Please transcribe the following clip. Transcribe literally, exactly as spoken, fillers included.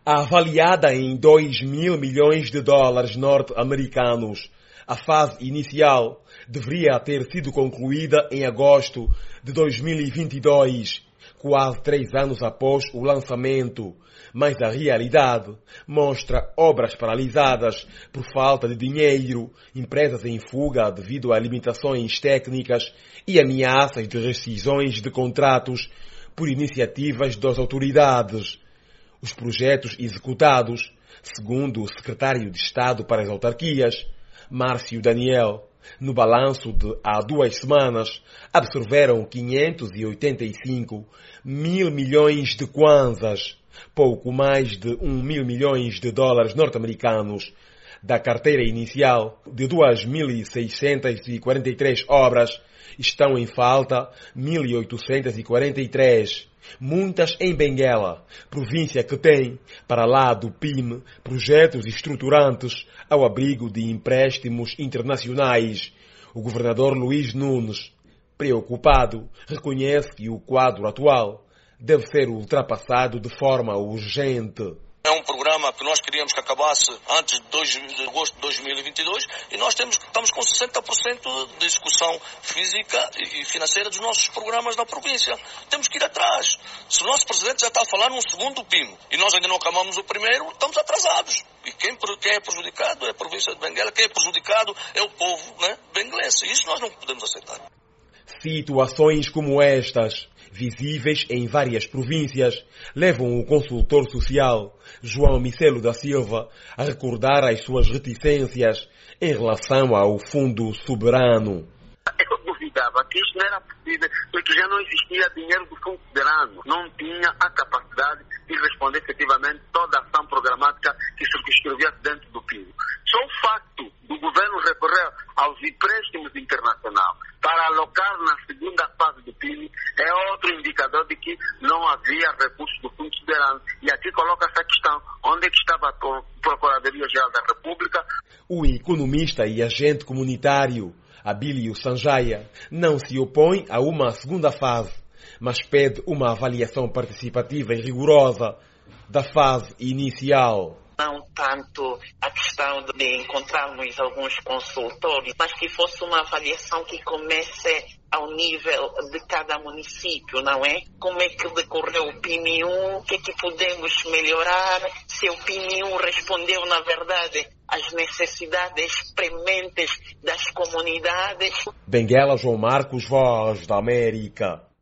Avaliada em dois mil milhões de dólares norte-americanos, a fase inicial deveria ter sido concluída em agosto de dois mil e vinte e dois, quase três anos após o lançamento, mas a realidade mostra obras paralisadas por falta de dinheiro, empresas em fuga devido a limitações técnicas e ameaças de rescisões de contratos por iniciativas das autoridades. Os projetos executados, segundo o secretário de Estado para as Autarquias, Márcio Daniel, no balanço de há duas semanas, absorveram quinhentos e oitenta e cinco mil milhões de kwanzas, pouco mais de um mil milhões de dólares norte-americanos. Da carteira inicial de duas mil seiscentas e quarenta e três obras, estão em falta mil oitocentas e quarenta e três, muitas em Benguela, província que tem, para lá do P I M, projetos estruturantes ao abrigo de empréstimos internacionais. O governador Luís Nunes, preocupado, reconhece que o quadro atual deve ser ultrapassado de forma urgente. É um programa que nós queríamos que acabasse antes de, dois, de agosto de dois mil e vinte e dois e nós temos, estamos com sessenta por cento de execução física e financeira dos nossos programas na província. Temos que ir atrás. Se o nosso presidente já está a falar num segundo P I M e nós ainda não acabamos o primeiro, estamos atrasados. E quem, quem é prejudicado é a província de Benguela, quem é prejudicado é o povo, né, benguelense. Isso nós não podemos aceitar. Situações como estas, visíveis em várias províncias, levam o consultor social, João Micelo da Silva, a recordar as suas reticências em relação ao Fundo Soberano. Eu duvidava que isto não era possível, porque já não existia dinheiro do Fundo Soberano. Não tinha a capacidade de responder efetivamente toda a ação programática que circunscrevia dentro do P I B. Só o facto do governo recorrer aos empréstimos internacionais para alocar na segunda fase do P I B é outro indicador de que não havia recursos do Fundo Soberano. E aqui coloca essa questão: onde é que estava a Procuradoria-Geral da República? O economista e agente comunitário Abílio Sanjaya não se opõe a uma segunda fase, mas pede uma avaliação participativa e rigorosa da fase inicial. Não tanto a questão de encontrarmos alguns consultores, mas que fosse uma avaliação que comece ao nível de cada município, não é? Como é que decorreu o P I M um, o que é que podemos melhorar, se o P I M um respondeu, na verdade, às necessidades prementes das comunidades. Benguela, João Marcos, Voz da América.